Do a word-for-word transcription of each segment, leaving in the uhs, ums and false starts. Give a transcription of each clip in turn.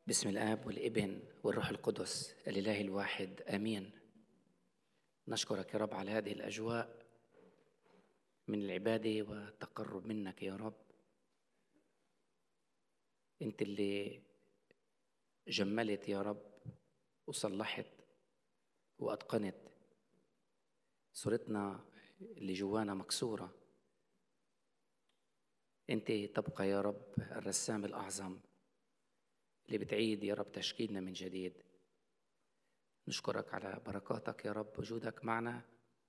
باسم الآب والابن والروح القدس الإله الواحد آمين. نشكرك يا رب على هذه الأجواء من العبادة والتقرب منك يا رب. أنت اللي جملت يا رب وصلحت وأتقنت صورتنا اللي جوانا مكسورة. أنت تبقى يا رب الرسام الأعظم اللي بتعيد يا رب تشكيلنا من جديد. نشكرك على بركاتك يا رب، وجودك معنا،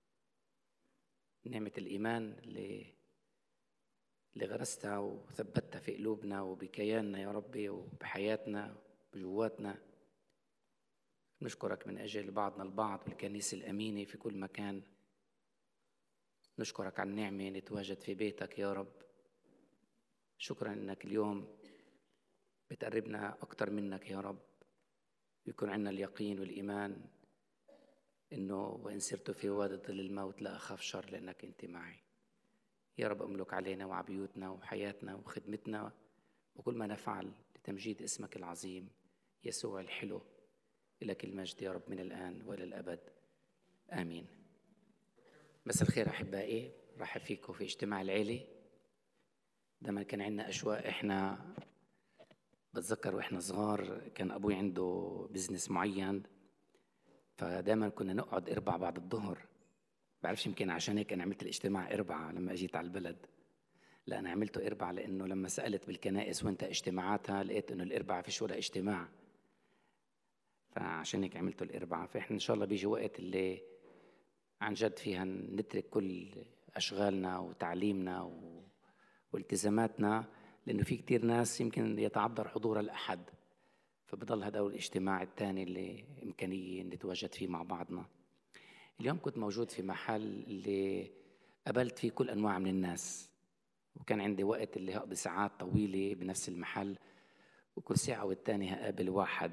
نعمة الإيمان اللي اللي غرستها وثبتها في قلوبنا وبكياننا يا ربي وبحياتنا وجواتنا. نشكرك من أجل بعضنا البعض والكنيسة الأمينة في كل مكان. نشكرك على النعمة نتواجد في بيتك يا رب. شكرا أنك اليوم بتقربنا أكتر منك يا رب، يكون عندنا اليقين والإيمان إنه وإن سرت في وادي ظل الموت لا أخاف شر لأنك أنت معي. يا رب أملك علينا وعلى بيوتنا وحياتنا وخدمتنا وكل ما نفعل لتمجيد اسمك العظيم يسوع الحلو. لك المجد يا رب من الآن وإلى الأبد آمين. مساء الخير أحبائي، رحب فيكم في اجتماع العيلة. دائما كان عندنا أشواق. إحنا بتذكر وإحنا صغار كان أبوي عنده بزنس معين، فدائما كنا نقعد أربع بعد الظهر. بعرفش يمكن عشان هيك أنا عملت الاجتماع أربعة لما أجيت على البلد. لا، أنا عملته أربعة لأنه لما سألت بالكنائس وانت اجتماعاتها لقيت أنه الأربعة فيش ولا اجتماع، فعشان هيك عملته الأربعة. فإحنا إن شاء الله بيجي وقت اللي عن جد فيها نترك كل أشغالنا وتعليمنا و... والتزاماتنا، لأنه في كتير ناس يمكن يتعذر حضور الأحد، فبضل هذا الاجتماع الثاني اللي إمكانية نتواجد فيه مع بعضنا. اليوم كنت موجود في محل اللي قابلت فيه كل أنواع من الناس، وكان عندي وقت اللي هقضي ساعات طويلة بنفس المحل، وكل ساعة والتانية هقابل واحد.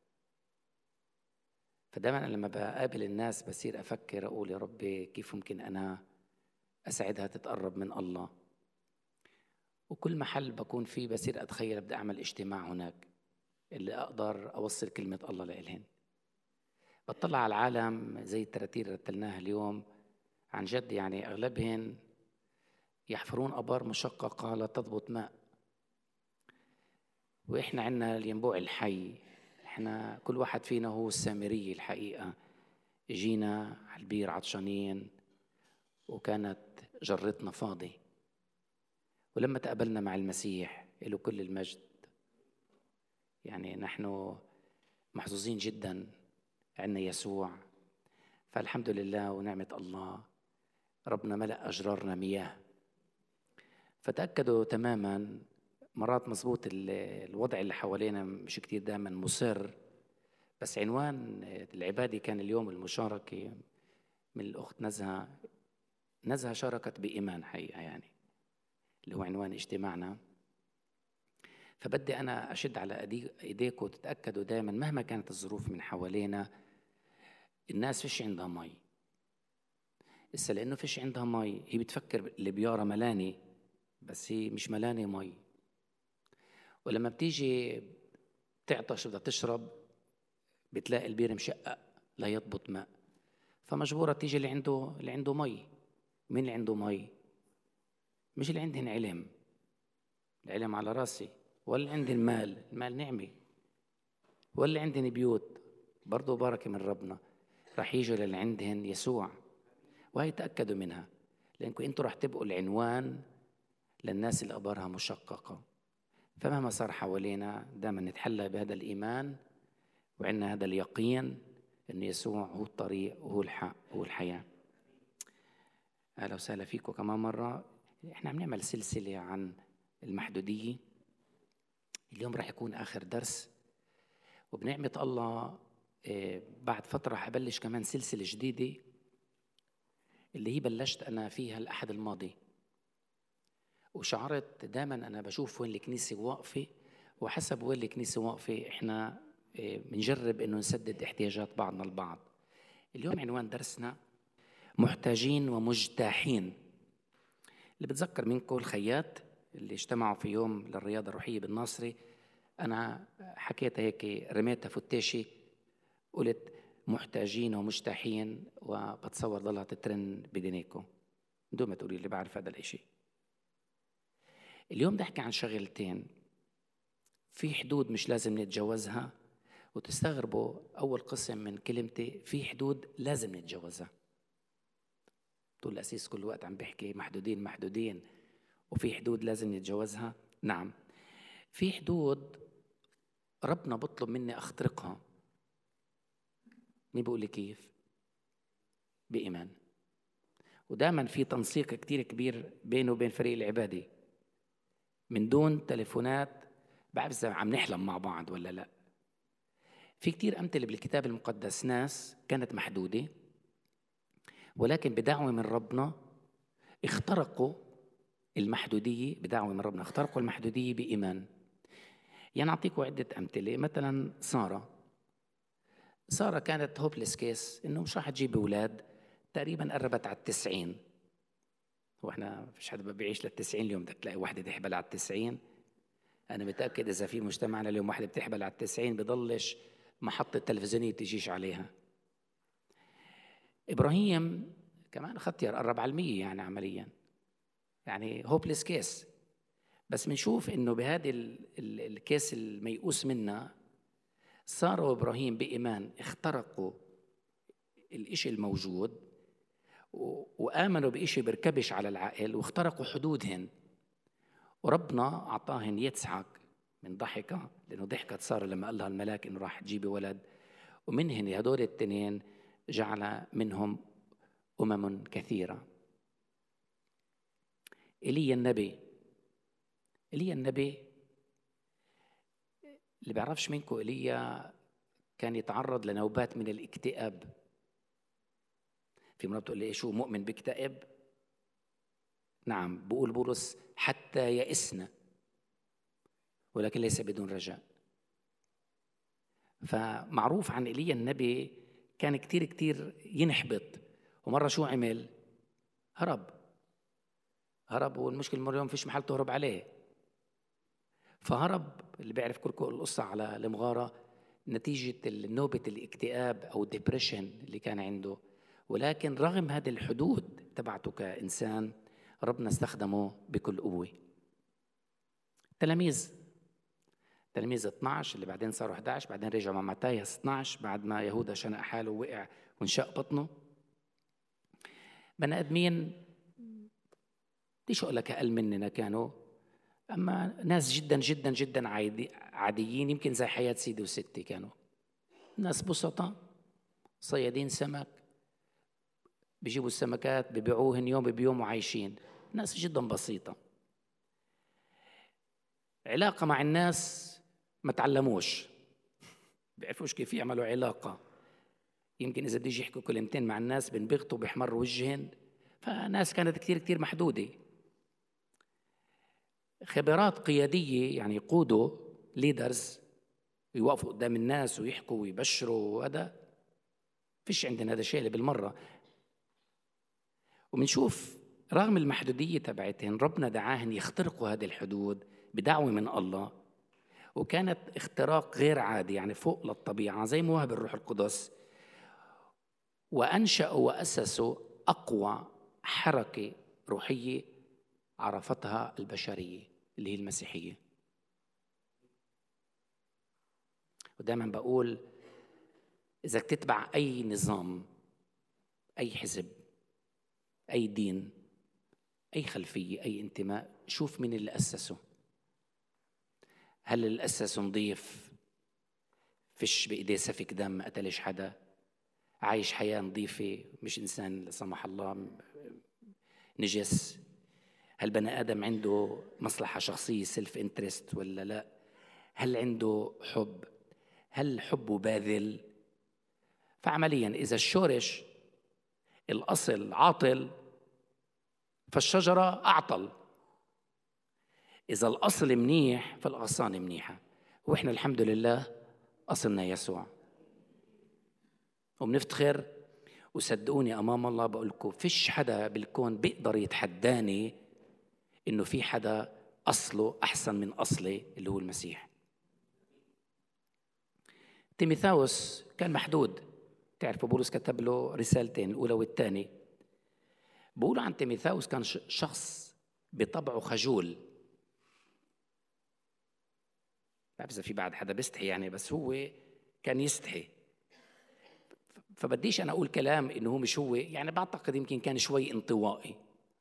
فدائما لما بقابل الناس بصير أفكر أقول يا ربي كيف ممكن أنا أساعدها تتقرب من الله. وكل محل بكون فيه بصير أتخيل بدي أعمل اجتماع هناك اللي أقدر أوصل كلمة الله لإلهن. بطلع على العالم زي التراتير اللي رتلناها اليوم، عن جد يعني أغلبهن يحفرون أبار مشققة لا تضبط ماء، وإحنا عنا الينبوع الحي. إحنا كل واحد فينا هو السامري الحقيقة. جينا على البير عطشانين وكانت جرتنا فاضي، ولما تقابلنا مع المسيح له كل المجد. يعني نحن محظوظين جدا عنا يسوع، فالحمد لله ونعمة الله ربنا ملأ أجرارنا مياه. فتأكدوا تماما مرات مزبوط الوضع اللي حوالينا مش كتير دائما مصر، بس عنوان العبادة كان اليوم المشاركة من الأخت نزهة. نزهة شاركت بإيمان حقيقة، يعني اللي هو عنوان اجتماعنا. فبدي أنا أشد على إيديكم وتتأكدوا دائما مهما كانت الظروف من حوالينا، الناس فيش عندها مي. إسا لأنه فيش عندها مي هي بتفكر البيارة ملاني، بس هي مش ملاني مي. ولما بتيجي تعطش بدها تشرب بتلاقي البير مشقق لا يضبط ماء، فمجبورة تيجي اللي عنده اللي عنده مي. مين اللي عنده مي؟ مش اللي عندهن علم، العلم على راسي، ولا عندهن مال، المال نعمة، ولا عندهن بيوت برضو بركة من ربنا. رح يجوا للي عندهن يسوع، وهي تأكدوا منها، لأنكم أنتوا رح تبقوا العنوان للناس اللي أبارها مشققة. فمهما صار حوالينا دائما نتحلى بهذا الإيمان وعندنا هذا اليقين أن يسوع هو الطريق وهو الحق وهو الحياة. أهلا وسهلا فيكم كمان مرة. إحنا عم نعمل سلسلة عن المحدودية. اليوم رح يكون آخر درس، وبنعمة الله بعد فترة رح أبلش كمان سلسلة جديدة اللي هي بلشت أنا فيها الأحد الماضي. وشعرت دائما أنا بشوف وين الكنيسة واقفة، وحسب وين الكنيسة واقفة إحنا بنجرب إنه نسدد احتياجات بعضنا البعض. اليوم عنوان درسنا محتاجين ومجتاحين. اللي بتذكر منكم الخيات اللي اجتمعوا في يوم للرياضة الروحية بالناصري أنا حكيتها هيك، رميتها فتاشي، قلت محتاجين ومشتاحين، وبتصور ضلها تترن بدنيكم بدون ما تقولي لي بعرف هذا الاشي. اليوم بدي احكي عن شغلتين في حدود مش لازم نتجاوزها، وتستغربوا أول قسم من كلمتي في حدود لازم نتجاوزها. تقول الأسيس كل وقت عم بيحكي محدودين محدودين وفي حدود لازم نتجاوزها. نعم، في حدود ربنا بطلب مني أخترقها. مين بقول لي كيف؟ بإيمان. ودائما في تنسيق كتير كبير بينه وبين فريق العبادي من دون تليفونات. بعرف إذا عم نحلم مع بعض ولا لا. في كتير أمثلة بالكتاب المقدس، ناس كانت محدودة ولكن بدعوة من ربنا اخترقوا المحدودية، بدعوة من ربنا اخترقوا المحدودية بإيمان. يعني أعطيكم عدة أمثلة. مثلا سارة سارة كانت هوبلس كيس، إنه مش راح تجيب أولاد، تقريبا قربت على التسعين. وإحنا فيش حدا بيعيش للتسعين اليوم، بدك تلاقي واحدة تحبل على التسعين. أنا متأكد إذا في مجتمعنا اليوم واحدة بتحبل على التسعين بضلش محطة تلفزيونية تجيش عليها. إبراهيم كمان ختير قرب على المية، يعني عمليا يعني هوبلس كيس. بس بنشوف إنه بهذه الكيس الميؤوس منها، سارة وإبراهيم بإيمان اخترقوا الإشي الموجود وآمنوا بإشي بركبش على العقل واخترقوا حدودهن، وربنا أعطاهن يتسعك من ضحكة، لأنه ضحكت سارة لما قال لها الملاك إنه راح تجيبي ولد، ومنهن هدول التنين جعل منهم أمم كثيرة. إيليا النبي إيليا النبي اللي بيعرفش منكم، إيليا كان يتعرض لنوبات من الاكتئاب. في مرة بتقول لي شو مؤمن بيكتئب؟ نعم، بقول بولس حتى يئسنا، ولكن ليس بدون رجاء. فمعروف عن إيليا النبي كان كتير كتير ينحبط. ومرة شو عمل؟ هرب هرب والمشكلة مرة اليوم فيش محل تهرب عليه. فهرب، اللي بيعرف كركو القصة على المغارة، نتيجة نوبة الاكتئاب أو الديبريشن اللي كان عنده. ولكن رغم هذه الحدود تبعته كإنسان، ربنا استخدمه بكل قوة. تلاميذ تلاميذ اثناشر اللي بعدين صاروا أحد عشر، بعدين رجعوا مع متاياس اثناشر بعد ما يهوذا شنق حاله ووقع وانشق بطنه. بني آدمين بديش أقول لك أقل مننا كانوا، أما ناس جدا جدا جدا عادي عاديين، يمكن زي حياة سيدي وستي. كانوا ناس بسطة، صيادين سمك، بيجيبوا السمكات ببيعوهن يوم بيوم وعايشين. ناس جدا بسيطة، علاقة مع الناس ما تعلموش، بيعرفوش كيف يعملوا علاقة. يمكن إذا بيجي يحكوا كلمتين مع الناس بنبغطوا بيحمروا وجهن. فناس كانت كتير كتير محدودة. خبرات قيادية، يعني يقودوا ليدرز، يوقفوا قدام الناس ويحكوا ويبشروا، وهذا فيش عندنا هذا الشيء اللي بالمرة. ومنشوف رغم المحدودية تبعتهن ربنا دعاهن يخترقوا هذه الحدود بدعوة من الله، وكانت اختراق غير عادي، يعني فوق للطبيعة، زي مواهب الروح القدس. وأنشأوا وأسسوا أقوى حركة روحية عرفتها البشرية، اللي هي المسيحية. ودائما بقول إذا تتبع أي نظام، أي حزب، أي دين، أي خلفية، أي انتماء، شوف مين اللي أسسه. هل اللي أسسه نظيف، فيش بإيديه سفك دم، ما قتلش حدا، عايش حياة نظيفة، مش إنسان لا سمح الله نجس؟ هل بني آدم عنده مصلحة شخصية سيلف انترست ولا لا؟ هل عنده حب؟ هل حبه باذل؟ فعمليا إذا الشورش الأصل عاطل فالشجرة أعطل، إذا الأصل منيح فالأغصان منيحة. وإحنا الحمد لله أصلنا يسوع وبنفتخر. وصدقوني أمام الله بقولكم فيش حدا بالكون بيقدر يتحداني إنه في حدا أصله أحسن من أصلي اللي هو المسيح. تيموثاوس كان محدود، تعرفوا بولس كتب له رسالتين الأولى والثانية. بقولوا عن تيموثاوس كان شخص بطبعه خجول، بعرف إذا في بعد حدا بيستحي يعني، بس هو كان يستحي. فبديش أنا أقول كلام إنه هو مش هو، يعني بعتقد يمكن كان شوي انطوائي،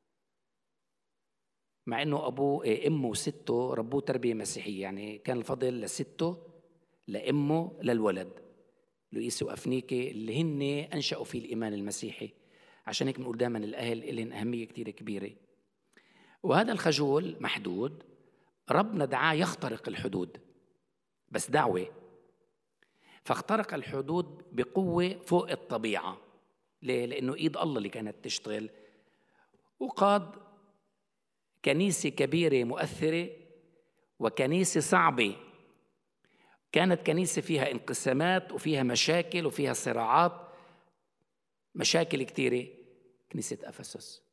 مع إنه أبوه أمه وسته ربوه تربية مسيحية، يعني كان الفضل لسته لأمه للولد لويس وأفنيكي اللي هن أنشأوا فيه الإيمان المسيحي. عشان هيك بنقول دائما الأهل لهم أهمية كتير كبيرة. وهذا الخجول محدود ربنا دعاه يخترق الحدود، بس دعوة، فاخترق الحدود بقوة فوق الطبيعة. ليه؟ لأنه إيد الله اللي كانت تشتغل، وقاد كنيسة كبيرة مؤثرة وكنيسة صعبة. كانت كنيسة فيها انقسامات وفيها مشاكل وفيها صراعات، مشاكل كتيرة، كنيسة أفسس.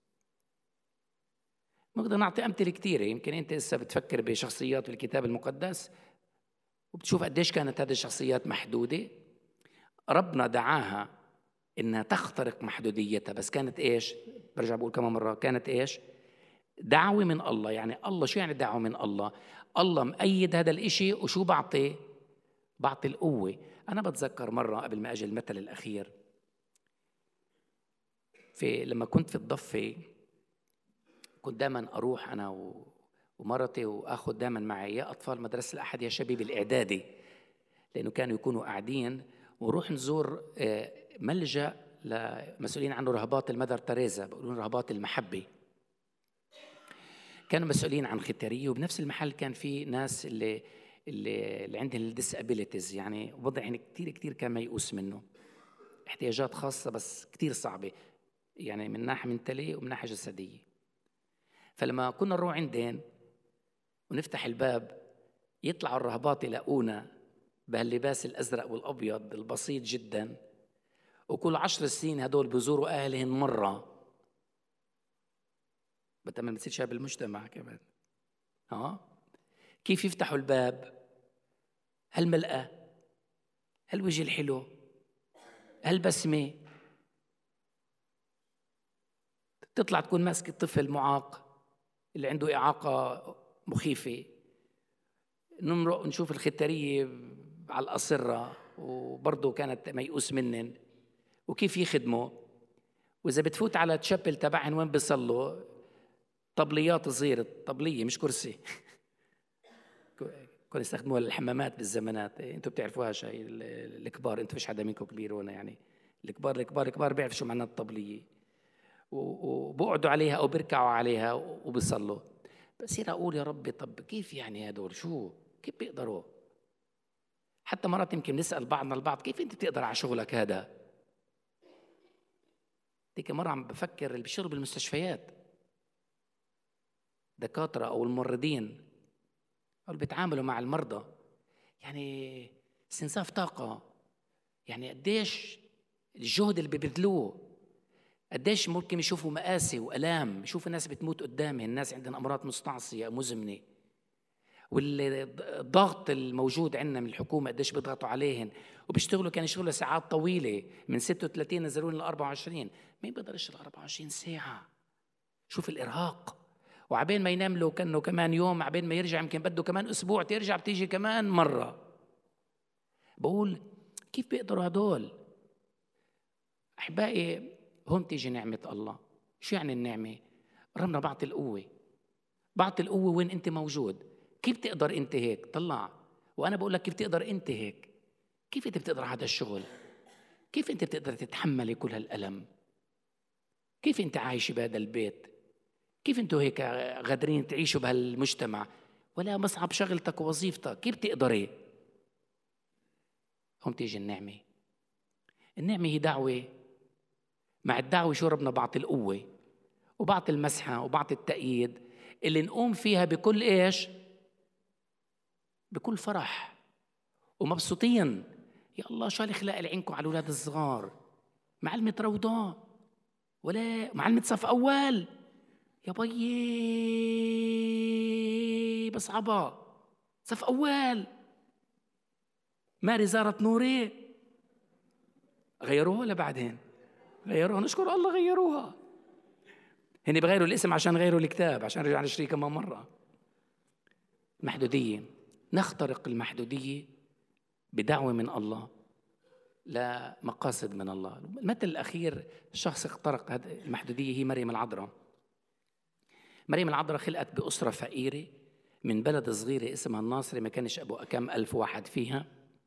نقدر نعطي أمثلة كتيرة، يمكن أنت لسه بتفكر بشخصيات في الكتاب المقدس وبتشوف قديش كانت هذه الشخصيات محدودة، ربنا دعاها إنها تخترق محدوديتها، بس كانت إيش؟ برجع بقول كمان مرة، كانت إيش؟ دعوة من الله. يعني الله شو يعني دعوة من الله؟ الله مأيد هذا الإشي، وشو بعطي؟ بعطي القوة. أنا بتذكر مرة قبل ما أجي المثل الأخير، في لما كنت في الضفة كنت دائما أروح أنا ومرتي وأخذ دائما معي يا أطفال مدرسة الأحد يا شباب الإعدادي، لأنه كانوا يكونوا قاعدين، ونروح نزور ملجأ لمسؤولين عنه رهبات المدر تريزا، بيقولون رهبات المحبة. كانوا مسؤولين عن ختارية، وبنفس المحل كان في ناس اللي اللي, اللي عندهم الديسابيليتيز، يعني وضع يعني كتير كتير كان ميؤوس منه، احتياجات خاصة بس كتير صعبة، يعني من ناحية منتلية ومن ناحية جسدية. فلما كنا نروح عندهم ونفتح الباب يطلعوا الرهبات يلاقونا بهاللباس الأزرق والأبيض البسيط جدا، وكل عشر سنين هدول بيزوروا أهلهم مرة، بتمام بتصير شاب المجتمع كمان. ها كيف يفتحوا الباب؟ هالملقى، هالوجه الحلو، هالبسمة، تطلع تكون ماسك الطفل معاق اللي عنده إعاقة مخيفة، نمرق نشوف الختارية على الأصرة وبرضه كانت ميؤوس منن وكيف يخدموا. وإذا بتفوت على تشابل تبعهن وين بيصلوا، طبليات صغيرة، طبلية مش كرسي كانوا يستخدموها للحمامات بالزمانات، انتوا بتعرفوها شيء الكبار، انتوا فيش حدا منكم كبير هنا، يعني الكبار الكبار الكبار بيعرفوا شو معنى الطبلية، وبقعدوا عليها او بيركعوا عليها وبيصلوا. بصير اقول يا ربي طب كيف يعني هدول شو كيف بيقدروا؟ حتى مرات يمكن نسأل بعضنا البعض كيف انت بتقدر على شغلك هذا؟ ديك مرة عم بفكر اللي بيشتغلوا بالمستشفيات، دكاترة او الممرضين اللي بيتعاملوا مع المرضى، يعني استنزاف طاقة، يعني قديش الجهد اللي بيبذلوه، قديش ممكن يشوفوا مآسي وألام، يشوفوا الناس بتموت قدامهم، الناس عندهم أمراض مستعصية مزمنة، والضغط الموجود عندنا من الحكومة قديش بيضغطوا عليهم، وبيشتغلوا كان يشتغلوا ساعات طويلة من ستة وثلاثين نزلون ل أربعة وعشرين. مين بيقدر يشتغل أربعة وعشرين ساعة؟ شوف الإرهاق، وعبين ما ينام له كأنه كمان يوم، عبين ما يرجع يمكن بده كمان أسبوع ترجع بتيجي كمان مرة. بقول كيف بيقدروا هدول؟ أحبائي هون تيجي نعمة الله. شو يعني النعمة؟ ربنا بعطي القوة، بعطي القوة وين أنت موجود. كيف تقدر أنت هيك؟ طلع، وأنا بقول لك كيف تقدر أنت هيك. كيف أنت بتقدر هذا الشغل؟ كيف أنت بتقدر تتحملي كل هالألم؟ كيف أنت عايش بهذا البيت؟ كيف أنتوا هيك قادرين تعيشوا بهالمجتمع ولا مصعب شغلتك ووظيفتك؟ كيف تقدري؟ هم تيجي النعمة. النعمة هي دعوة، مع الدعوة شو ربنا بعطي القوة وبعطي المسحة وبعطي التأييد اللي نقوم فيها بكل إيش؟ بكل فرح ومبسوطين. يا الله شو هالخلاق اللي عينكم على الأولاد الصغار، معلمة روضة ولا معلمة صف أول، يا بيي بصعبة صف أول، ماري زارت نوري، غيروها ولا بعدين؟ غيروها، نشكر الله غيروها. هني بغيروا الاسم عشان غيروا الكتاب، عشان رجع نشتريه كمان مرة. محدودية، نخترق المحدودية بدعوة من الله لا مقاصد من الله. المثل الأخير شخص اخترق هذه المحدودية هي مريم العذراء. مريم العذراء خلقت بأسرة فقيرة من بلد صغيرة اسمها الناصرة، ما كانش أبو كم ألف واحد فيها.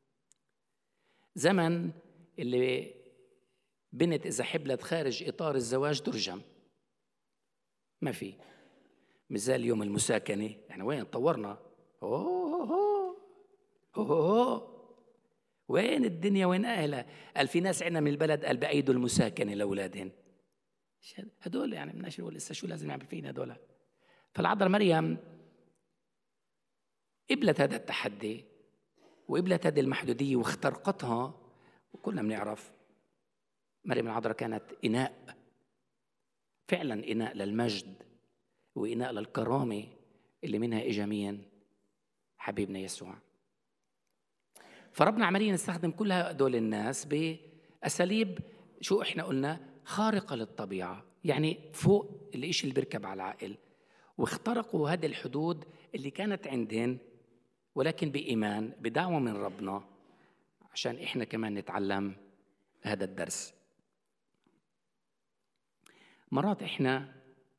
زمن اللي بنت إذا حبلت خارج إطار الزواج ترجم، ما في مثال اليوم المساكنة. يعني وين تطورنا؟ أوه أوه أوه وين الدنيا وين أهلها؟ قال في ناس عندنا من البلد قال بأيدوا المساكنة لأولادهن. هدول يعني بدناش نقول لسه شو لازم يعمل فينا هدول. فالعذراء مريم قبلت هذا التحدي وقبلت هذه المحدودية واخترقتها. وكلنا بنعرف مريم العذراء كانت إناء، فعلا إناء للمجد وإناء للكرامة اللي منها إجا مين؟ حبيبنا يسوع. فربنا عمليا استخدم كل هدول الناس بأساليب شو إحنا قلنا خارقة للطبيعة، يعني فوق الإشي اللي بيركب على العقل، واخترقوا هذه الحدود اللي كانت عندهم، ولكن بإيمان بدعوة من ربنا عشان إحنا كمان نتعلم هذا الدرس. مرات إحنا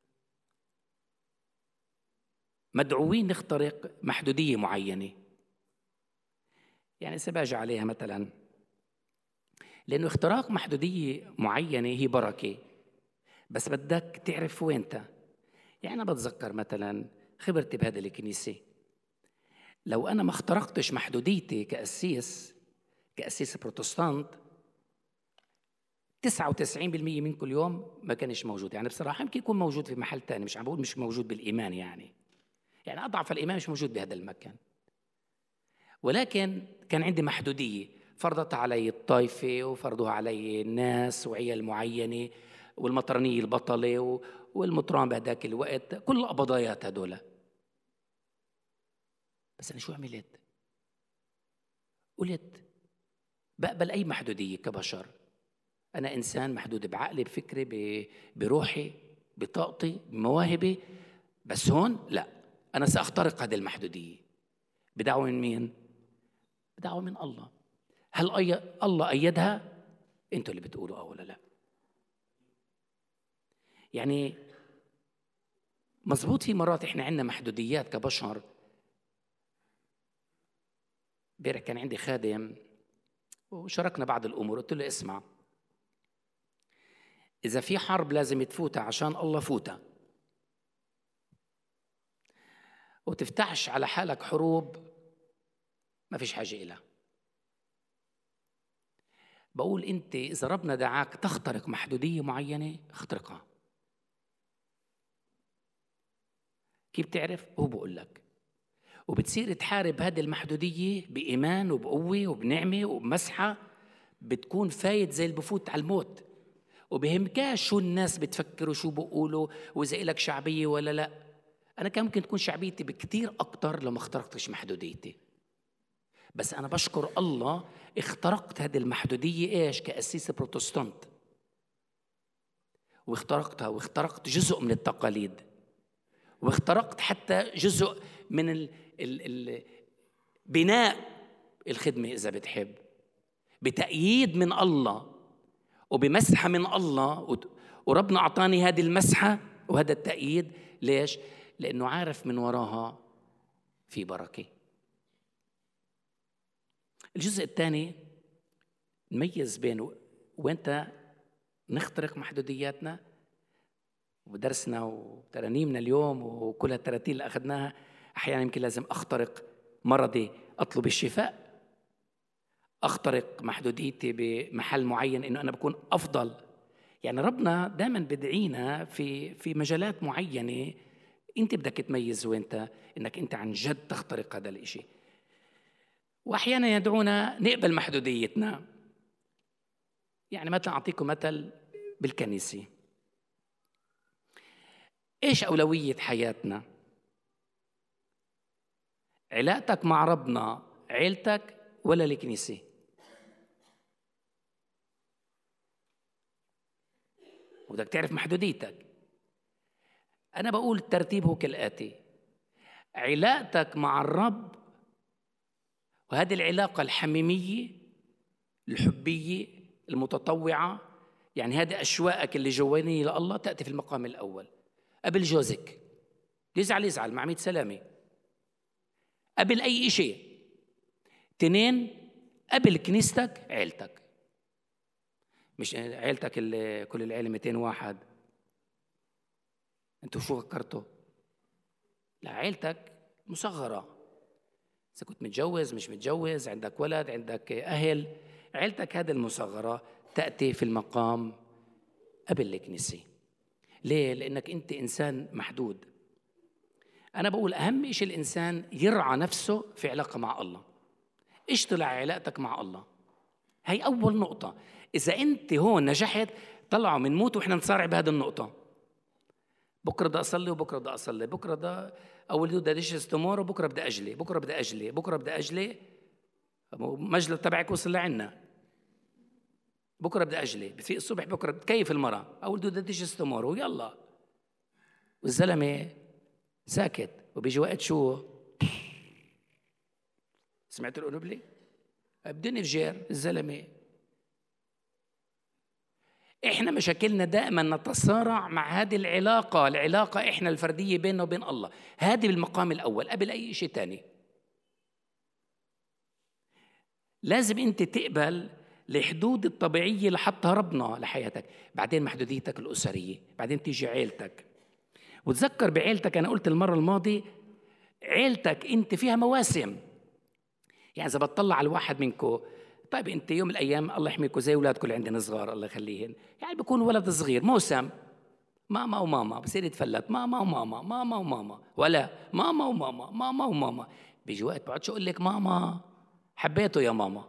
مدعوين نخترق محدودية معينة، يعني سباجة عليها مثلا، لأنه اختراق محدودية معينة هي بركة، بس بدك تعرف وينتا. يعني أنا بتذكر مثلا خبرتي بهذه الكنيسة، لو أنا ما اخترقتش محدوديتي كأسيس كأسيس بروتستانت تسعة وتسعين بالمية من كل يوم ما كانش موجود. يعني بصراحة يمكن يكون موجود في محل تاني، مش عم بقول مش موجود بالإيمان، يعني يعني أضعف الإيمان مش موجود بهذا المكان، ولكن كان عندي محدودية فرضت علي الطائفة وفرضوها علي الناس وعيال معينة والمطرانية البطلة والمطران بهداك الوقت، كل القبضايات هدول. بس أنا شو عملت؟ قلت بقبل أي محدودية كبشر. أنا إنسان محدود بعقلي، بفكري، بروحي، بطاقتي، بمواهبي، بس هون لا، أنا سأخترق هذه المحدودية بدعوة من مين؟ بدعوة من الله. هل أي... الله أيدها؟ أنتوا اللي بتقولوا أو ولا لا. يعني مزبوط في مرات إحنا عندنا محدوديات كبشر. بيرك كان عندي خادم وشاركنا بعض الأمور، قلت له اسمع، إذا في حرب لازم تفوتها عشان الله فوتها، وتفتحش على حالك حروب ما فيش حاجة إلها. بقول أنت إذا ربنا دعاك تخترق محدودية معينة اخترقها. كيف تعرف؟ هو بقول لك، وبتصير تحارب هذه المحدودية بإيمان وبقوة وبنعمة وبمسحة، بتكون فايد زي اللي بفوت على الموت، وبهمكاش شو الناس بتفكر وشو بقولوا وإذا إلك شعبية ولا لا. أنا كان ممكن تكون شعبيتي بكتير أكتر لو ما اخترقتش محدوديتي، بس أنا بشكر الله اخترقت هذه المحدودية إيش كأسيس بروتستانت، واخترقتها واخترقت جزء من التقاليد، واخترقت حتى جزء من ال ال ال بناء الخدمة إذا بتحب، بتأييد من الله وبمسحة من الله. وربنا أعطاني هذه المسحة وهذا التأييد. ليش؟ لأنه عارف من وراها في بركة. الجزء الثاني نميز بينه وانت نخترق محدودياتنا. ودرسنا وترانيمنا اليوم وكل التراتيل اللي أخذناها، أحيانا يمكن لازم أخترق مرضي أطلب الشفاء، أخترق محدوديتي بمحل معين إنه أنا بكون أفضل. يعني ربنا دائما بدعينا في في مجالات معينة أنت بدك تميز وانت إنك أنت عن جد تخترق هذا الإشي. وأحيانا يدعونا نقبل محدوديتنا. يعني مثلا أعطيكم مثل بالكنيسة، إيش أولوية حياتنا؟ علاقتك مع ربنا، عيلتك، ولا الكنيسة. وبدك تعرف محدوديتك. أنا بقول الترتيب هو كالآتي: علاقتك مع الرب، وهذه العلاقة الحميمية الحبية المتطوعة، يعني هذه أشواقك اللي جوانية لله تأتي في المقام الأول. قبل جوزك يزعل يزعل مع مية سلامة، قبل أي شيء. تنين، قبل كنيستك عيلتك، مش عيلتك اللي كل العيلة مئتين واحد، انتوا شو فكرتوا؟ لا، عيلتك مصغرة، إذا كنت متجوز مش متجوز، عندك ولد، عندك أهل، عيلتك هذه المصغرة تأتي في المقام قبل الكنيسة. ليه؟ لأنك أنت إنسان محدود. أنا بقول أهم شيء الإنسان يرعى نفسه في علاقة مع الله. اشتغل على علاقتك مع الله، هي أول نقطة. إذا أنت هون نجحت، طلعوا من موت وإحنا نصارع بهذه النقطة. بكرة بدي أصلي وبكرة بدي أصلي، بكرة ده أول يوم بدي أدش تمور، وبكرة بدي أجلي، بكرة بدي أجلي، بكرة بدي أجلي. مجلس تبعك وصل لعنا، بكرة بدي أجلي، بفيق الصبح بكرة بتكيف المرة، أول يوم بدي أدش تمور ويلا، والزلمة ساكت. وبيجي وقت شو؟ سمعت القنبلة؟ بدون فجير الزلمة. إحنا مشاكلنا دائما نتصارع مع هذه العلاقة، العلاقة إحنا الفردية بيننا وبين الله، هذه بالمقام الأول قبل أي شيء تاني. لازم أنت تقبل الحدود الطبيعية اللي حطها ربنا لحياتك، بعدين محدوديتك الأسرية، بعدين تيجي عيلتك. وتذكر بعيلتك، أنا قلت المرة الماضية، عيلتك أنت فيها مواسم. يعني إذا بتطلع على الواحد منكم، طيب أنت يوم الأيام الله يحميكم زي أولادكم اللي عندنا صغار الله يخليهن، يعني بيكون ولد صغير موسم ماما وماما، بصير يتفلت ماما وماما ماما وماما، ولا ماما وماما ماما وماما. بيجي وقت بقعد شو أقول لك ماما حبيته يا ماما،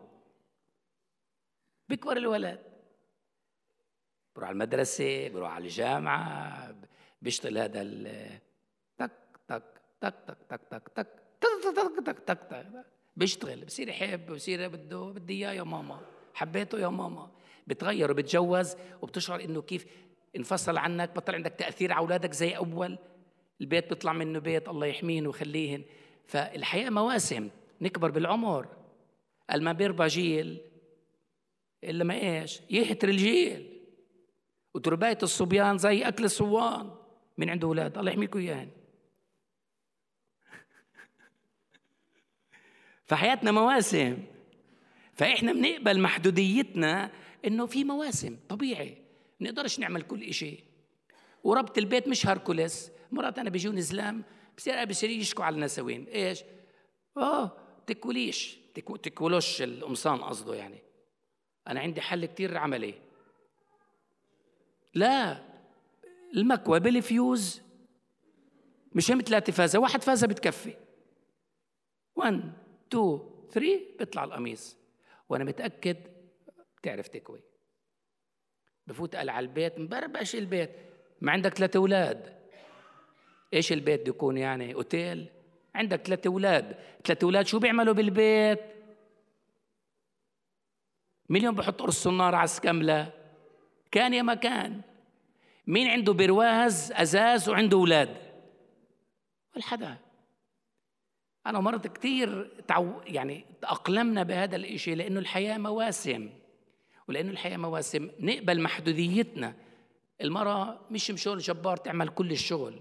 بيكبر الولد، بروح على المدرسة، بروح على الجامعة، بيشتغل هذا ال تك تك تك تك تك تك تك تك تك تك تك بيشتغل، بصير يحب، بصير بده بدي اياه يا ماما، حبيته يا ماما. بتغير وبتجوز وبتشعر انه كيف انفصل عنك، بطل عندك تأثير على اولادك زي اول، البيت بيطلع منه بيت الله يحميهن ويخليهن. فالحياة مواسم، نكبر بالعمر، قال ما بيربى جيل إلا ما إيش يهتر الجيل، وترباية الصبيان زي أكل الصوان من عنده أولاد الله يحميكم إياهن. فحياتنا مواسم، فإحنا بنقبل محدوديتنا إنه في مواسم طبيعي، نقدرش نعمل كل إشي. وربط البيت مش هركوليس. مرات أنا بيجوني زلام بصير بصير يشكوا على النسوين، إيش؟ آه تكوليش تكو تكولوش القمصان قصده. يعني أنا عندي حل كتير عملي، لا المكوى بالفيوز مش هم ثلاثة فازة، واحد فازة بتكفي، واحد اثنين ثلاثة بيطلع القميص. وأنا متأكد بتعرف تكوي. بفوت قال على البيت مبربش البيت، ما عندك ثلاثة أولاد، إيش البيت بده يكون يعني أوتيل؟ عندك ثلاثة أولاد، ثلاثة أولاد شو بيعملوا بالبيت؟ مليون بحط قرص النار على السكملة، كان يا مكان. مين عنده برواز أزاز وعنده أولاد؟ والحدا. أنا مرت كتير تعو يعني تأقلمنا بهذا الإشي، لأنه الحياة مواسم، ولأنه الحياة مواسم نقبل محدوديتنا. المرأة مش مشون جبار تعمل كل الشغل.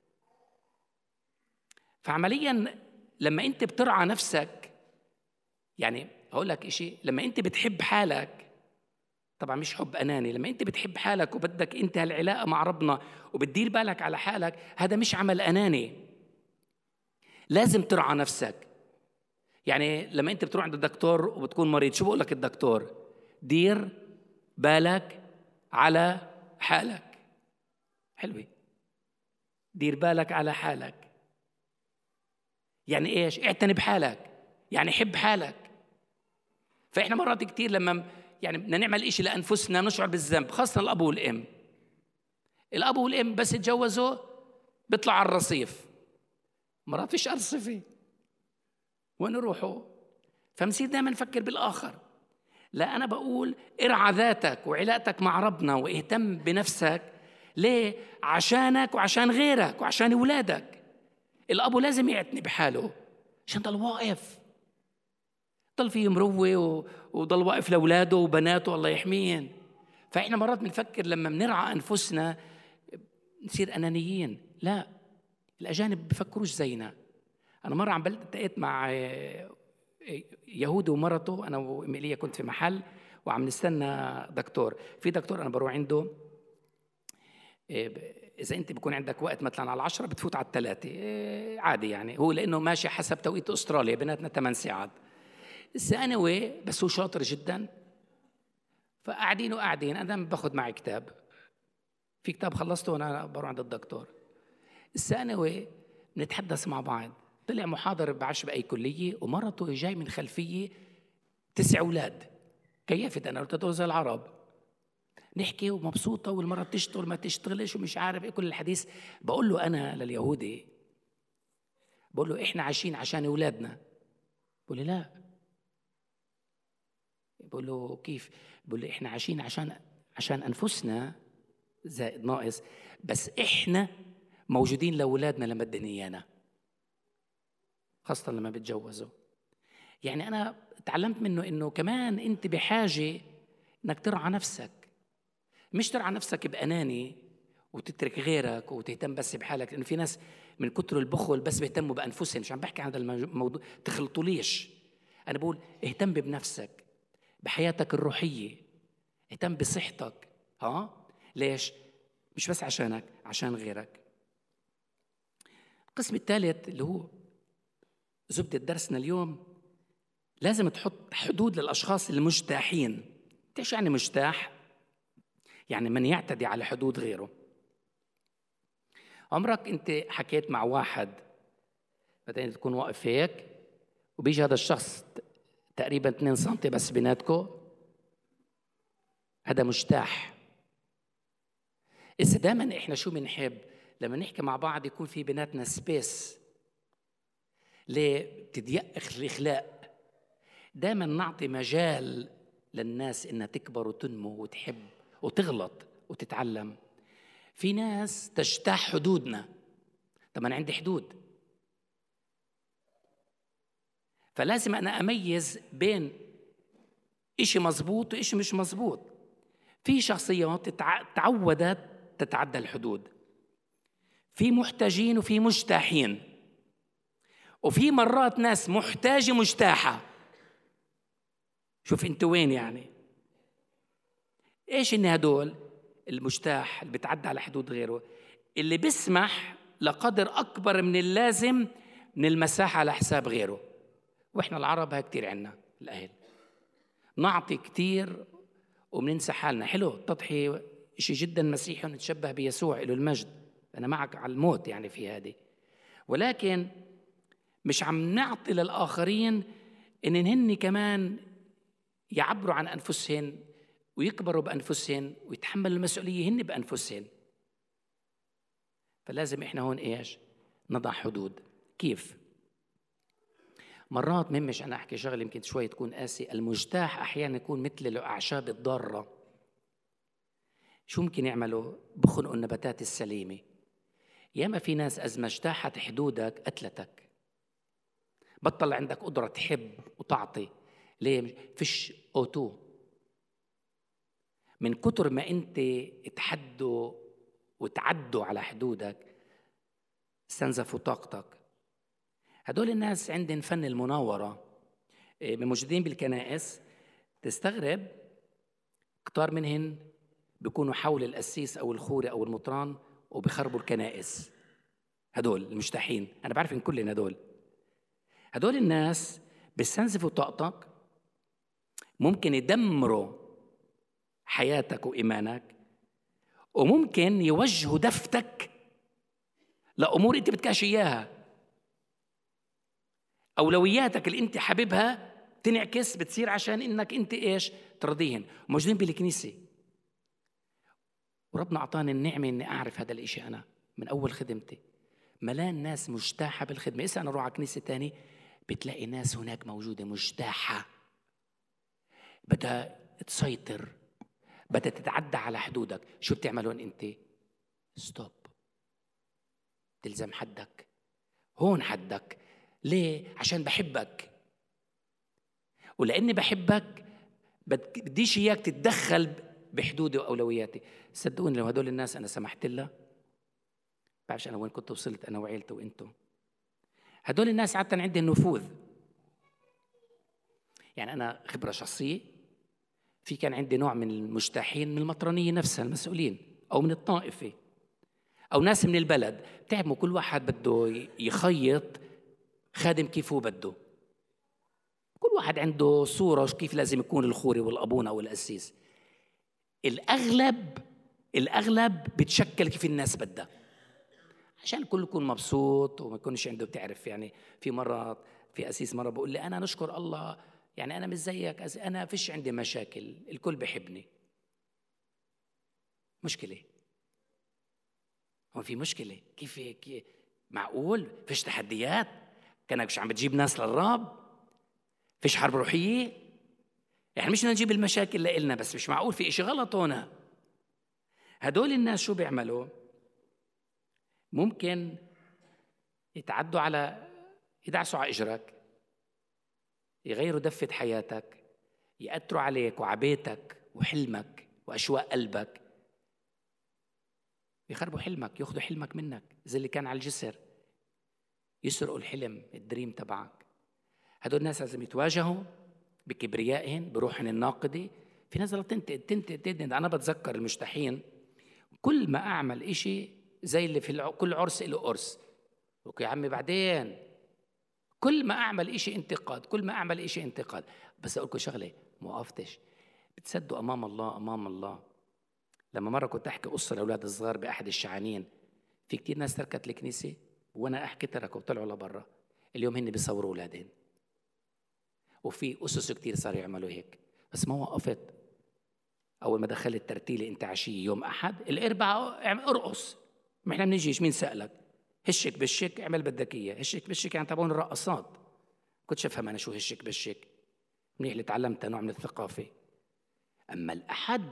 فعمليا لما أنت بترعى نفسك، يعني هقول لك إشي، لما أنت بتحب حالك، طبعا مش حب أناني، لما أنت بتحب حالك وبدك أنت هالعلاقة مع ربنا وبتدير بالك على حالك، هذا مش عمل أناني. لازم ترعى نفسك. يعني لما أنت بتروح عند الدكتور وبتكون مريض، شو بقول لك الدكتور؟ دير بالك على حالك. حلوة، دير بالك على حالك. يعني إيش؟ اعتني بحالك، يعني حب حالك. فإحنا مرات كتير لما يعني بدنا نعمل إشي لأنفسنا نشعر بالذنب، خاصة الأب والأم. الأب والأم بس يتجوزوا بيطلع على الرصيف، مرات فيش أرصفة، وين يروحوا؟ فمصير دائما نفكر بالآخر. لا، أنا بقول ارعى ذاتك وعلاقتك مع ربنا واهتم بنفسك. ليه؟ عشانك وعشان غيرك وعشان أولادك. الأبو لازم يعتني بحاله عشان ضل واقف، ضل فيه مروي وضل واقف لأولاده وبناته الله يحميهم. فإحنا مرات بنفكر لما بنرعى أنفسنا نصير أنانيين. لا، الأجانب بفكروش زينا. أنا مرة عم بلتقيت مع يهودي ومرته، أنا وإميليا كنت في محل وعم نستنى دكتور. في دكتور أنا بروح عنده، إذا أنت بيكون عندك وقت مثلا على العشرة بتفوت على الثلاثة عادي، يعني هو لأنه ماشي حسب توقيت أستراليا، بيناتنا ثمان ساعات. الثانوي بس هو شاطر جدا، فقاعدين وقاعدين أنا باخد معي كتاب، في كتاب خلصته وأنا بروح عند الدكتور. الثانوي نتحدث مع بعض، طلع محاضر بعش بأي كلية ومرته جاي من خلفية تسع أولاد. كيفت أنا قلت له زي العرب نحكي ومبسوطة، والمرة بتشتغل ما تشتغلش ومش عارف إيه كل الحديث. بقول له أنا لليهودي، بقول له إحنا عايشين عشان أولادنا. بقول لي لا. بقول له كيف؟ بقول لي إحنا عايشين عشان عشان أنفسنا زائد ناقص، بس إحنا موجودين لأولادنا لما بدنا إيانا، خاصة لما بتجوزوا. يعني أنا تعلمت منه إنه كمان أنت بحاجة إنك ترعى نفسك، مش ترعى نفسك بأناني وتترك غيرك وتهتم بس بحالك، لأنه في ناس من كتر البخل بس بيهتموا بأنفسهم. مش عم بحكي عن هذا الموضوع، تخلطوا ليش. أنا بقول اهتم بنفسك، بحياتك الروحية، اهتم بصحتك. ها ليش؟ مش بس عشانك، عشان غيرك. القسم الثالث اللي هو زبدة درسنا اليوم، لازم تحط حدود للأشخاص المجتاحين. إيش يعني مجتاح؟ يعني من يعتدي على حدود غيره. عمرك أنت حكيت مع واحد بعدين تكون واقف هيك وبيجي هذا الشخص تقريبا اثنين سنتي بس بيناتكم؟ هذا مجتاح. إذا دائما إحنا شو بنحب لما نحكي مع بعض يكون في بيناتنا سبيس. ليه؟ بتضيق الإخلاق. دائما نعطي مجال للناس إنها تكبر وتنمو وتحب وتغلط وتتعلم. في ناس تجتاح حدودنا. طب أنا عندي حدود، فلازم أنا أميز بين إشي مزبوط وإشي مش مزبوط. في شخصيات تعودت تتعدى الحدود، في محتاجين وفي مجتاحين، وفي مرات ناس محتاجة مجتاحة. شوف انت وين يعني. ايش ان هدول المجتاح اللي بتعدى على حدود غيره، اللي بيسمح لقدر اكبر من اللازم من المساحة على حساب غيره. واحنا العرب ها كتير عنا الاهل نعطي كتير وبننسى حالنا. حلو التضحية شيء جدا مسيحي ونتشبه بيسوع له المجد، انا معك على الموت يعني في هذه، ولكن مش عم نعطي للآخرين إن هن كمان يعبروا عن أنفسهم ويكبروا بأنفسهم ويتحملوا المسؤولية هن بأنفسهم. فلازم إحنا هون إيش؟ نضع حدود. كيف؟ مرات مهمش أنا أحكي شغل يمكن شوي تكون قاسي. المجتاح أحيانا يكون مثل الأعشاب الضارة. شو ممكن يعملوا؟ بخنقوا النباتات السليمة. ياما في ناس أزمة اجتاحت حدودك قتلتك، بطل عندك قدرة تحب وتعطي. ليه؟ فيش أوتو. من كتر ما أنت تحدوا وتعدوا على حدودك استنزفوا طاقتك. هدول الناس عندهم فن المناورة، موجودين بالكنائس. تستغرب كتار منهن بيكونوا حول القسيس أو الخوري أو المطران وبيخربوا الكنائس. هدول المجتاحين أنا بعرف إن كلنا هدول هدول الناس بيستنزفوا طاقتك، ممكن يدمروا حياتك وإيمانك، وممكن يوجهوا دفتك لأمور أنت بدكاش إياها. أولوياتك اللي أنت حاببها تنعكس بتصير عشان إنك أنت إيش ترضيهن. موجودين بالكنيسة وربنا أعطاني النعمة إني أعرف هذا الإشي. أنا من أول خدمتي ملان ناس مجتاحة بالخدمة. إسا أنا أروح على كنيسة تاني بتلاقي ناس هناك موجودة مجتاحة، بدها تسيطر، بدها تتعدى على حدودك. شو بتعملون انت؟ ستوب، تلزم حدك. هون حدك. ليه؟ عشان بحبك، ولأني بحبك بديش إياك تتدخل بحدودي وأولوياتي. صدقوني لو هدول الناس أنا سمحت لها، بعرفش أنا وين كنت وصلت أنا وعيلتي وإنتو. هدول الناس عادة عندهم نفوذ. يعني أنا خبرة شخصية، في كان عندي نوع من المجتاحين من المطرانية نفسها المسؤولين، أو من الطائفة، أو ناس من البلد. بتعرفوا كل واحد بده يخيط خادم كيف هو بده. كل واحد عنده صورة كيف لازم يكون الخوري والأبونا أو القسيس. الأغلب الأغلب بتشكل كيف الناس بدها، عشان الكل يكون مبسوط وما يكونش عنده. بتعرف يعني في مرة في قسيس مرة بقول لي أنا نشكر الله، يعني أنا مش زيك، أنا فيش عندي مشاكل، الكل بيحبني. مشكلة، هون في مشكلة. كيف كيف معقول؟ فيش تحديات؟ كأنك مش عم بتجيب ناس للرب؟ فيش حرب روحية؟ يعني مش نجيب المشاكل لإلنا، بس مش معقول في إشي غلط هنا. هدول الناس شو بيعملوا؟ ممكن يتعدوا على يدعسوا على إجرك، يغيروا دفة حياتك، يأثروا عليك وعلى بيتك وحلمك وأشواق قلبك، يخربوا حلمك، ياخذوا حلمك منك زي اللي كان على الجسر، يسرقوا الحلم الدريم تبعك. هدول الناس لازم يتواجهوا بكبريائهم بروحهم الناقدة. في ناس تنتقد تنتقد تنتقد. أنا بتذكر المجتاحين كل ما أعمل إشي زي اللي في الع... كل عرس له قرص. اوكي يا عمي بعدين، كل ما اعمل إشي انتقاد، كل ما اعمل إشي انتقاد. بس اقول لكم شغله، موقفتش بتصدقوا امام الله. امام الله لما مره كنت احكي قصه لاولاد الصغار باحد الشعانين، في كتير ناس تركت الكنيسه وانا احكي تركوا وطلعوا لبرا. اليوم هن بيصوروا اولادين، وفي اسس كتير صاروا يعملوا هيك. بس ما وقفت. اول ما دخلت ترتيلي انت عشيه يوم احد الاربعاء ارقص، ما احنا بنجيش، مين سالك؟ هشك بالشك، اعمل بدك اياه. هشك بالشك يعني تبعون الرقصات. كنتش افهم انا شو هشك بالشك، منيح اللي تعلمتها نوع من الثقافه. اما الاحد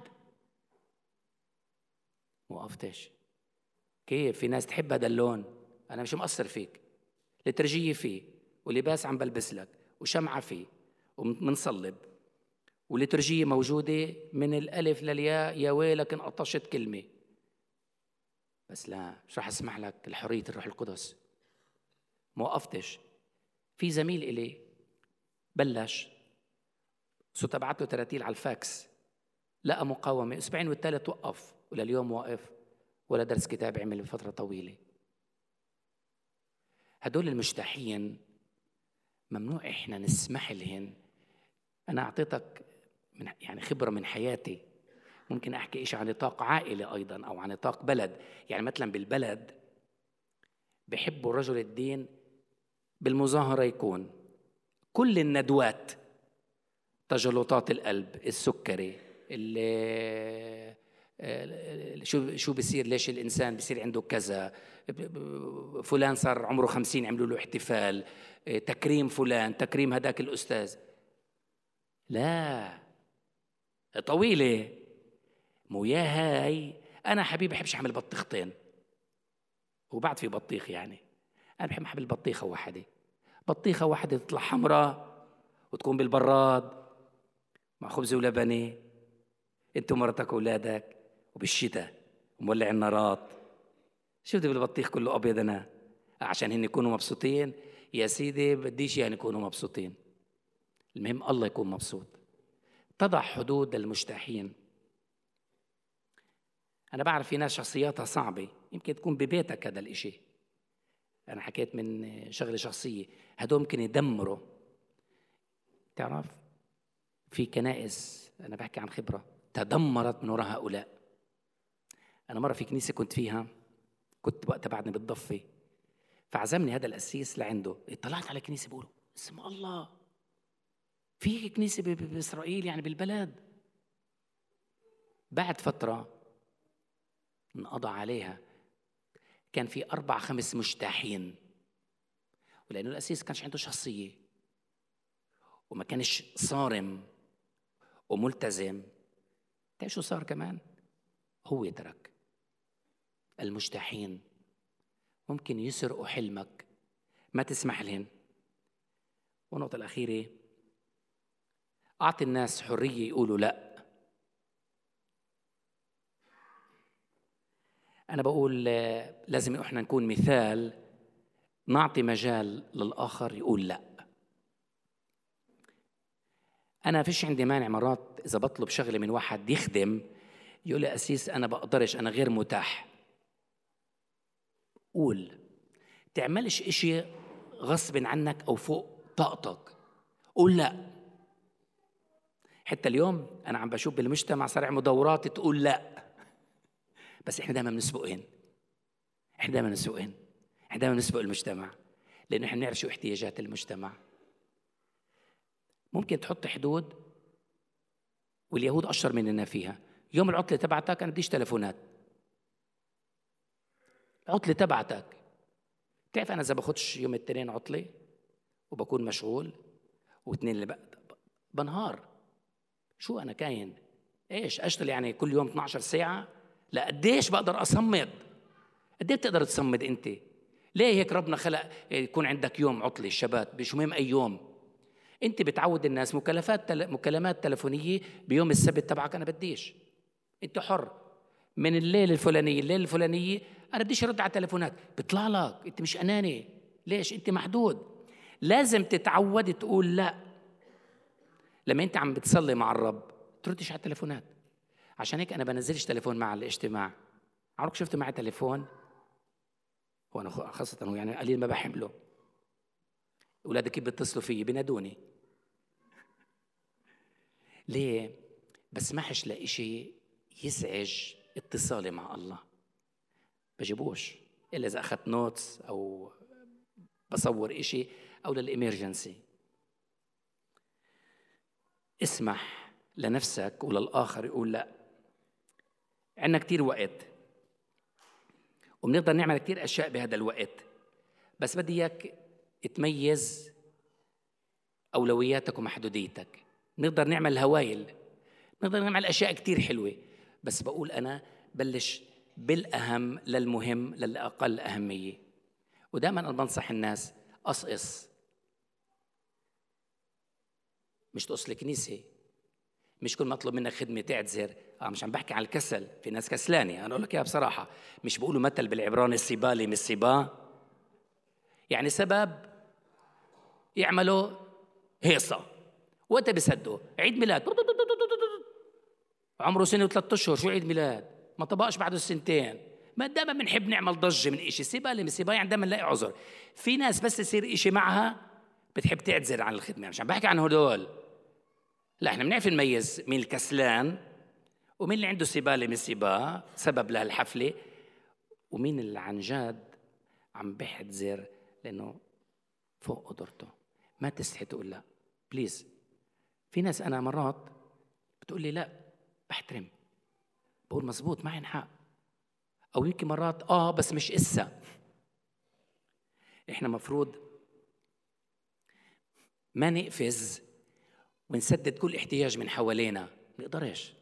وقفتش. كيف في ناس تحب هذا اللون؟ انا مش مقصر فيك. لترجيه فيه، ولباس عم بلبس لك، وشمعه فيه، ومنصلب، ولترجيه موجوده من الالف للياء. يا ويلك ان قطشت كلمه. بس لا، مش راح اسمح لك الحريه الروح القدس. ما وقفتش. في زميل إلي بلش صرت ابعت له تراتيل على الفاكس، لقى مقاومه اسبوعين والثالث وقف، ولليوم واقف، ولا درس كتاب عمل بفتره طويله. هدول المجتاحين ممنوع احنا نسمح لهن. انا اعطيتك من يعني خبره من حياتي، ممكن احكي إشي عن نطاق عائله ايضا او عن نطاق بلد. يعني مثلا بالبلد بحبوا رجل الدين بالمظاهره يكون كل الندوات، تجلطات القلب، السكري، اللي شو شو بصير، ليش الانسان بصير عنده كذا، فلان صار عمره خمسين عملوا له احتفال، تكريم فلان، تكريم هداك الاستاذ. لا طويله. مو يا هاي انا حبيبي بحبش اعمل بطيختين، وبعد في بطيخ يعني. انا بحب اعمل بطيخه واحده، بطيخه واحده تطلع حمراء وتكون بالبراد مع خبز ولبنه، انت ومرتك واولادك، وبالشتاء ومولع النارات. شو بدي بالبطيخ كله ابيض انا عشان هن يكونوا مبسوطين؟ يا سيدي بديش يعني يكونوا مبسوطين، المهم الله يكون مبسوط. تضع حدود للمجتاحين. انا بعرف في ناس شخصياتها صعبه، يمكن تكون ببيتك هذا الاشي. انا حكيت من شغله شخصيه، هدول ممكن يدمروا. تعرف في كنائس، انا بحكي عن خبره، تدمرت من وراء هؤلاء. أنا مرة في كنيسة كنت فيها، كنت وقتها بعدني بالضفة، فعزمني هذا القسيس لعنده. اطلعت على كنيسة بقوله اسم الله، في كنيسة بإسرائيل يعني بالبلد. بعد فترة انقضى عليها، كان في أربع خمس مجتاحين، ولأنه القسيس كانش عنده شخصية، وما كانش صارم وملتزم، تعرف شو صار كمان؟ هو ترك. المجتاحين ممكن يسرقوا حلمك، ما تسمح لهم. والنقطة الأخيرة، أعطي الناس حرية يقولوا لا. أنا بقول لازم إحنا نكون مثال، نعطي مجال للآخر يقول لا. أنا فيش عندي مانع مرات إذا بطلب شغلة من واحد يخدم يقول لي أسيس أنا بقدرش، أنا غير متاح. قول، تعملش إشي غصب عنك أو فوق طاقتك، قول لا. حتى اليوم أنا عم بشوف بالمجتمع صار عمل دورات تقول لا، بس إحنا دائما بنسبقهن، إحنا دائما بنسبقهن، إحنا دائما بنسبق المجتمع، لأنه إحنا بنعرف شو احتياجات المجتمع. ممكن تحط حدود، واليهود أشر مننا فيها. يوم العطلة تبعتك أنا بديش تلفونات، العطلة تبعتك. تعرف أنا إذا باخدش يوم الاثنين عطلة وبكون مشغول واثنين اللي بقى بنهار، شو أنا كاين؟ إيش أشتغل يعني كل يوم اثنعش ساعة؟ لا، قديش بقدر أصمد؟ قديش بتقدر تصمد أنت؟ ليه هيك ربنا خلق يكون عندك يوم عطلة الشباب؟ مش مهم أي يوم. أنت بتعود الناس مكالمات تل... مكالمات تلفونية بيوم السبت تبعك أنا بديش، أنت حر. من الليل الفلانية الليل الفلانية أنا بديش أرد على التلفونات، بيطلع لك أنت مش أناني. ليش؟ أنت محدود. لازم تتعود تقول لا. لما أنت عم بتصلي مع الرب تردش على التلفونات. عشان هيك أنا بنزلش تلفون مع الاجتماع. عمرك شفت معي تلفون؟ هو أنا خاصة هو يعني قليل ما بحمله. أولادي كيف بيتصلوا فيي؟ بينادوني. ليه؟ بسمحش لإشي يزعج اتصالي مع الله، بجيبوش إلا إذا أخذت نوتس أو بصور إشي أو للإميرجنسي. اسمح لنفسك وللآخر يقول لا. عندنا كتير وقت وبنقدر نعمل كتير أشياء بهذا الوقت، بس بدي إياك تميز أولوياتك ومحدوديتك. نقدر نعمل هوايل، نقدر نعمل أشياء كتير حلوة، بس بقول أنا بلش بالأهم للمهم للأقل أهمية. ودائما أنا بنصح الناس أصقص، مش تقص الكنيسة. مش كل ما أطلب منك خدمة تعتذر. آه مش عم بحكي عن الكسل، في ناس كسلانة، أنا أقول لك يا بصراحة. مش بقولوا مثل بالعبراني السبالة من السبا، يعني سبب يعملوا هيصة وقت بيصدقوا عيد ميلاد عمره سنة وثلاثة أشهر، شو عيد ميلاد؟ ما طبقش بعده السنتين. ما دائما بنحب نعمل ضجة من إشي، سبالة من السبا، يعني دائما نلاقي عذر. في ناس بس يصير إشي معها بتحب تعتذر عن الخدمة. مش عم بحكي عن هدول، لا، احنا بنعرف نميز مين الكسلان ومين اللي عنده سبالة من السبا سبب لهالحفلة، ومين اللي عن جد عم بيحتذر لأنه فوق قدرته. ما تستحي تقول لا بليز. في ناس أنا مرات بتقول لي لا، بحترم، بقول مزبوط معي حق، أو يمكن مرات آه بس مش إسا. إحنا مفروض ما نقفز ونسدد كل احتياج من حوالينا، نقدرش.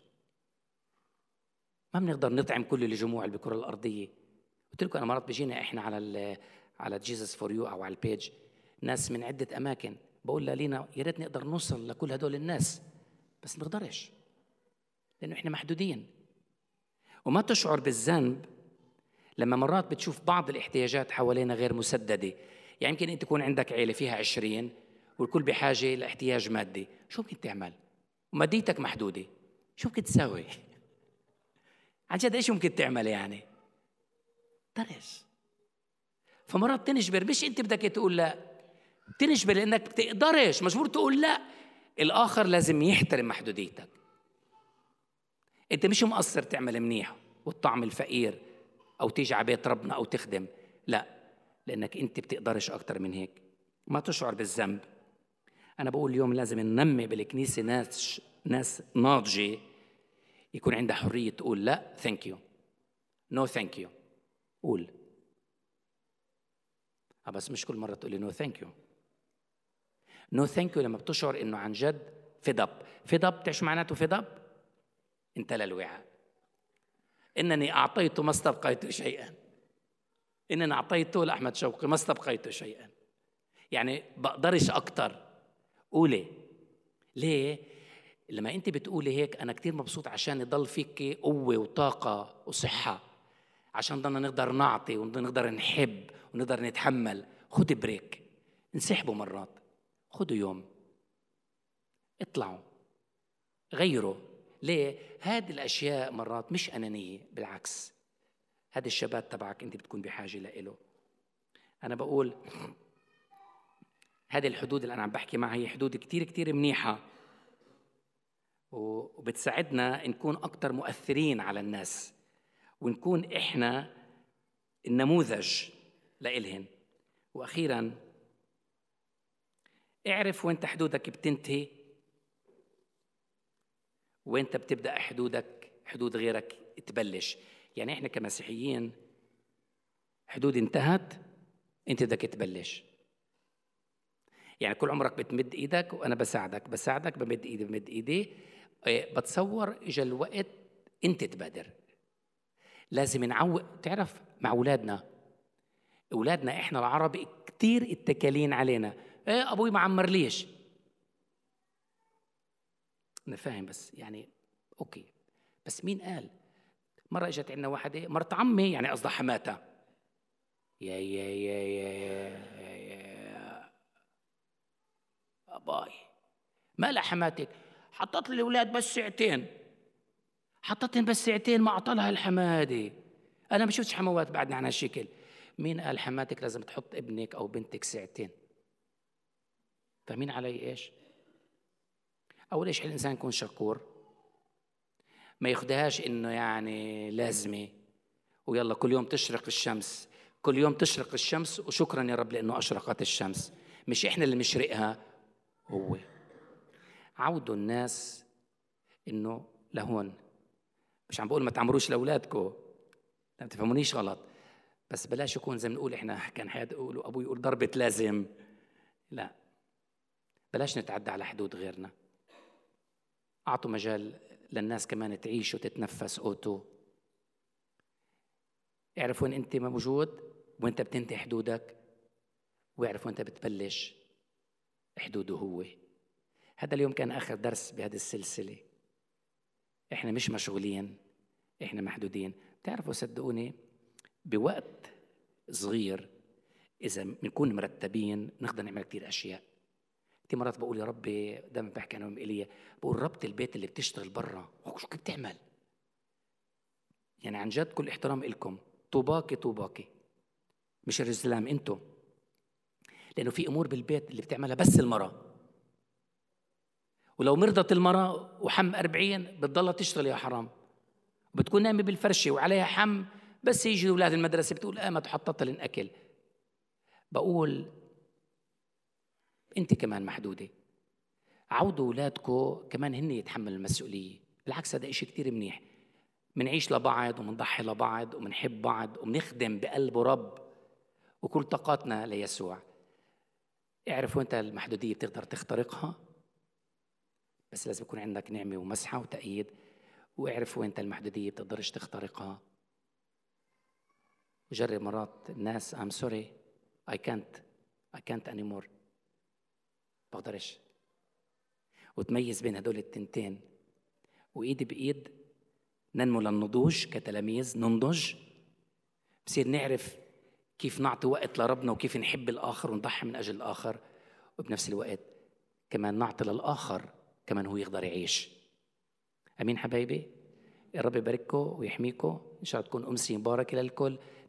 ما بنقدر نطعم كل الجموع اللي بالكرة الأرضية. قلت لكم أنا مرات بيجينا إحنا على على جيسس فور يو أو على البيج ناس من عدة أماكن، بقول لينا يا ريت نقدر نوصل لكل هدول الناس، بس نقدرش لأنه إحنا محدودين. وما تشعر بالذنب لما مرات بتشوف بعض الاحتياجات حوالينا غير مسددة. يعني يمكن أنت تكون عندك عيلة فيها عشرين والكل بحاجة لاحتياج مادي، شو ممكن تعمل؟ وماديتك محدودة، شو ممكن تساوي؟ عن جد إيش ممكن تعمل يعني؟ ترش. فمرات تنجبر، مش أنت بدك تقول لا، تنجبر لأنك بتقدرش، مجبور تقول لا. الآخر لازم يحترم محدوديتك. أنت مش مقصر تعمل منيح والطعم الفقير أو تيجي على بيت ربنا أو تخدم، لا، لأنك أنت بتقدرش أكتر من هيك. ما تشعر بالذنب. أنا بقول اليوم لازم ننمي بالكنيسة ناس ناس ناضجة يكون عندها حرية تقول لا ثانك يو، نو ثانك يو. قول بس مش كل مرة تقولي نو ثانك يو. نو ثانك يو لما بتشعر انه عن جد فيد اب. فيد اب تعرف معناته فيد اب؟ امتلأ الوعاء. انني اعطيت ما استبقيت شيئا. انني اعطيته لاحمد شوقي ما استبقيت شيئا. يعني بقدرش اكتر. قولي ليه؟ لما انت بتقولي هيك انا كتير مبسوط، عشان يضل فيك قوه وطاقه وصحه، عشان ضلنا نقدر نعطي ونقدر نحب ونقدر نتحمل. خدي بريك، انسحبوا مرات، خدوا يوم، اطلعوا، غيروا. ليه؟ هذه الاشياء مرات مش انانيه، بالعكس هذا الشباب تبعك انت بتكون بحاجه له. انا بقول هذه الحدود اللي انا عم بحكي معها هي حدود كتير كتير منيحه، وبتساعدنا نكون اكتر مؤثرين على الناس، ونكون احنا النموذج لإلهن. واخيرا اعرف وانت حدودك بتنتهي وانت بتبدأ حدودك حدود غيرك تبلش. يعني احنا كمسيحيين حدود انتهت انت بدك تبلش. يعني كل عمرك بتمد ايدك وانا بساعدك بساعدك بمد ايدي بمد ايدي. بتصور اجى الوقت انت تبادر. لازم نعود. تعرف مع اولادنا اولادنا احنا العرب كتير اتكالين علينا. ايه ابوي ما عمر ليش؟ انا فاهم، بس يعني اوكي، بس مين قال؟ مره اجت عندنا واحده مرت عمي، يعني قصدها حماتها، يا يا يا يا يا, يا اباي مالها حماتك؟ حطت لي الاولاد بس ساعتين. حطتهم بس ساعتين، ما اعطالها الحماده. انا ما شفتش حموات بعدنا عن هالشكل. مين قال حماتك لازم تحط ابنك او بنتك ساعتين؟ فاهمين علي ايش؟ اول ايش الانسان يكون شكور، ما ياخدهاش انه يعني لازمه ويلا كل يوم تشرق الشمس، كل يوم تشرق الشمس وشكرا يا رب لانه اشرقت الشمس. مش احنا اللي نشرقها، هو. عودوا الناس انه لهون. مش عم بقول ما تعمروش لاولادكم، ما تفهمونيش غلط، بس بلاش يكون زي ما نقول احنا كان حياد يقولوا ابوي يقول ضربة لازم. لا، بلاش نتعدى على حدود غيرنا. اعطوا مجال للناس كمان تعيش وتتنفس اوتو. اعرف وين انت موجود وانت بتنتهي حدودك، واعرف وانت بتبلش حدوده هو. هذا اليوم كان اخر درس بهذه السلسله. احنا مش مشغولين، احنا محدودين. بتعرفوا صدقوني بوقت صغير اذا بنكون مرتبين نقدر نعمل كتير اشياء. كتير مرات بقول يا ربي، دائما بحكي انا وإيليا، بقول ربط البيت اللي بتشتغل برا شو بتعمل؟ يعني عن جد كل احترام لكم، طوباكي طوباكي مش الرجلام انتو، لانه في امور بالبيت اللي بتعملها بس المراه، ولو مرضت المراه وحم أربعين بتضلها تشتغل يا حرام، بتكون نايمه بالفرشه وعليها حم، بس يجي اولاد المدرسه بتقول قامت وحطت لهم اكل. بقول انت كمان محدوده. عودوا اولادكم كمان هن يتحملوا المسؤوليه. بالعكس هذا إشي كتير منيح. منعيش لبعض ومنضحي لبعض ومنحب بعض ومنخدم بقلب رب وكل طاقاتنا ليسوع. اعرفوا انت المحدوديه بتقدر تخترقها، بس لازم يكون عندك نعمه ومسحه وتأييد. واعرفوا انت المحدوديه بتقدرش تخترقها. وجرب مرات الناس I'm sorry I can't I can't anymore، بقدرش. وتميز بين هدول التنتين، وإيدي بإيد ننمو للنضوج كتلاميذ، ننضج بصير نعرف كيف نعطي وقت لربنا وكيف نحب الآخر ونضحي من أجل الآخر، وبنفس الوقت كمان نعطي للآخر كمان هو يقدر يعيش. أمين حبايبي؟ الرب يبارككم ويحميكم. إن شاء الله تكون أمسية مباركة للكل.